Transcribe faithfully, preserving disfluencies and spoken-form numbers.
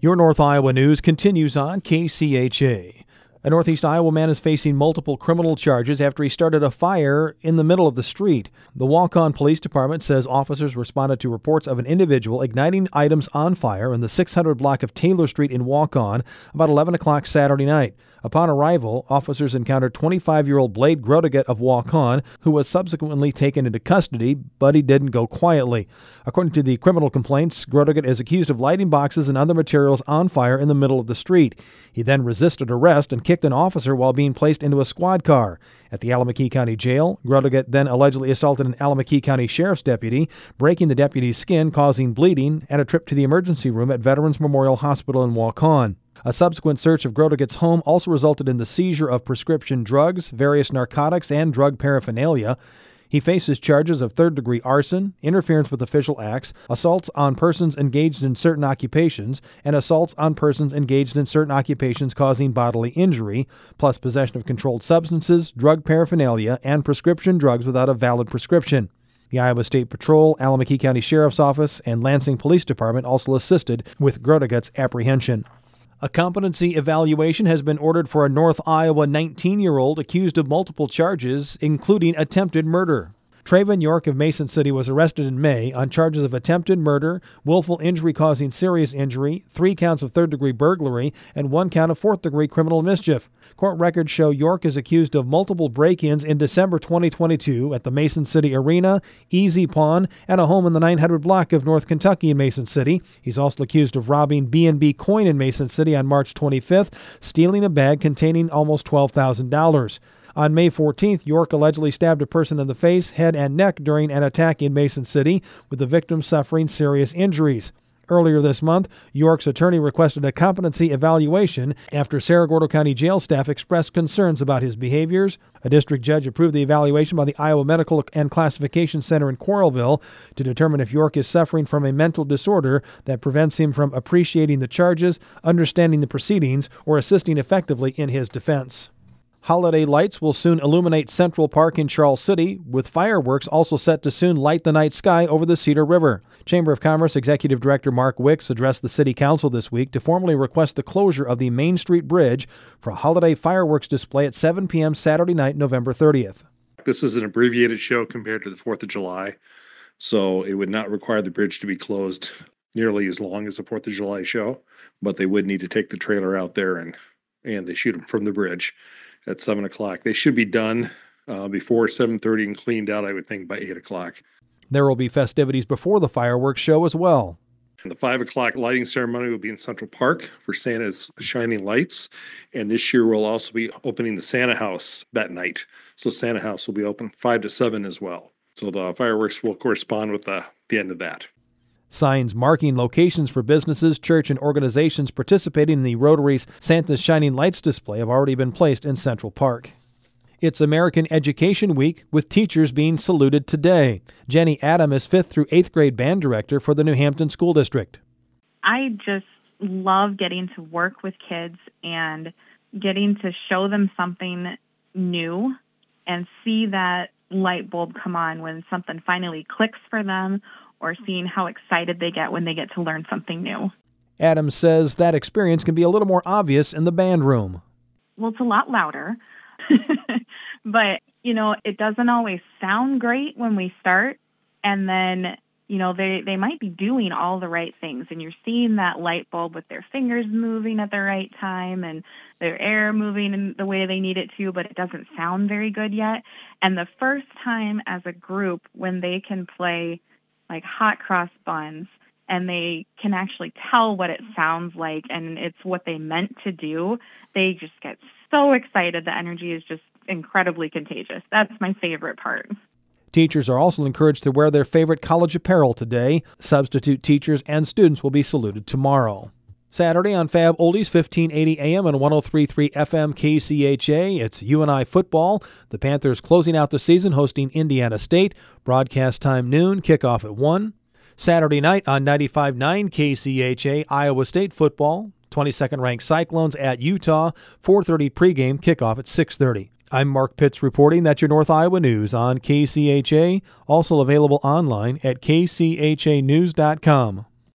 Your North Iowa news continues on K C H A. A Northeast Iowa man is facing multiple criminal charges after he started a fire in the middle of the street. The Waukon Police Department says officers responded to reports of an individual igniting items on fire in the six hundred block of Taylor Street in Waukon about eleven o'clock Saturday night. Upon arrival, officers encountered twenty-five-year-old Blade Groteget of Waukon, who was subsequently taken into custody, but he didn't go quietly. According to the criminal complaints, Groteget is accused of lighting boxes and other materials on fire in the middle of the street. He then resisted arrest and kicked an officer while being placed into a squad car. At the Allamakee County Jail, Groteget then allegedly assaulted an Allamakee County Sheriff's deputy, breaking the deputy's skin, causing bleeding, and a trip to the emergency room at Veterans Memorial Hospital in Waukon. A subsequent search of Groteget's home also resulted in the seizure of prescription drugs, various narcotics, and drug paraphernalia. He faces charges of third-degree arson, interference with official acts, assaults on persons engaged in certain occupations, and assaults on persons engaged in certain occupations causing bodily injury, plus possession of controlled substances, drug paraphernalia, and prescription drugs without a valid prescription. The Iowa State Patrol, Allamakee County Sheriff's Office, and Lansing Police Department also assisted with Groteget's apprehension. A competency evaluation has been ordered for a North Iowa nineteen-year-old accused of multiple charges, including attempted murder. Trayvon York of Mason City was arrested in May on charges of attempted murder, willful injury causing serious injury, three counts of third-degree burglary, and one count of fourth-degree criminal mischief. Court records show York is accused of multiple break-ins in December twenty twenty-two at the Mason City Arena, Easy Pawn, and a home in the nine hundred block of North Kentucky in Mason City. He's also accused of robbing B and B Coin in Mason City on March twenty-fifth, stealing a bag containing almost twelve thousand dollars. On May fourteenth, York allegedly stabbed a person in the face, head, and neck during an attack in Mason City, with the victim suffering serious injuries. Earlier this month, York's attorney requested a competency evaluation after Cerro Gordo County jail staff expressed concerns about his behaviors. A district judge approved the evaluation by the Iowa Medical and Classification Center in Coralville to determine if York is suffering from a mental disorder that prevents him from appreciating the charges, understanding the proceedings, or assisting effectively in his defense. Holiday lights will soon illuminate Central Park in Charles City, with fireworks also set to soon light the night sky over the Cedar River. Chamber of Commerce Executive Director Mark Wicks addressed the City Council this week to formally request the closure of the Main Street Bridge for a holiday fireworks display at seven p.m. Saturday night, November thirtieth. This is an abbreviated show compared to the fourth of July, so it would not require the bridge to be closed nearly as long as the fourth of July show, but they would need to take the trailer out there and, and they shoot them from the bridge at seven o'clock. They should be done uh, before seven thirty and cleaned out, I would think, by eight o'clock. There will be festivities before the fireworks show as well. And the five o'clock lighting ceremony will be in Central Park for Santa's Shining Lights. And this year we'll also be opening the Santa House that night. So Santa House will be open five to seven as well. So the fireworks will correspond with the, the end of that. Signs marking locations for businesses, church, and organizations participating in the Rotary's Santa's Shining Lights display have already been placed in Central Park. It's American Education Week, with teachers being saluted today. Jenny Adam is fifth through eighth grade band director for the New Hampton School District. I just love getting to work with kids and getting to show them something new and see that light bulb come on when something finally clicks for them, or seeing how excited they get when they get to learn something new. Adams says that experience can be a little more obvious in the band room. Well, it's a lot louder, but, you know, it doesn't always sound great when we start. And then, you know, they, they might be doing all the right things, and you're seeing that light bulb with their fingers moving at the right time and their air moving in the way they need it to, but it doesn't sound very good yet. And the first time as a group when they can play like hot cross buns, and they can actually tell what it sounds like and it's what they meant to do, they just get so excited. The energy is just incredibly contagious. That's my favorite part. Teachers are also encouraged to wear their favorite college apparel today. Substitute teachers and students will be saluted tomorrow. Saturday on Fab Oldies, fifteen eighty A M and one oh three point three F M K C H A. It's U N I football. The Panthers closing out the season hosting Indiana State. Broadcast time noon, kickoff at one. Saturday night on ninety-five point nine K C H A, Iowa State football. twenty-second ranked Cyclones at Utah. four thirty pregame, kickoff at six thirty. I'm Mark Pitts reporting. That's your North Iowa news on K C H A, also available online at k c h a news dot com.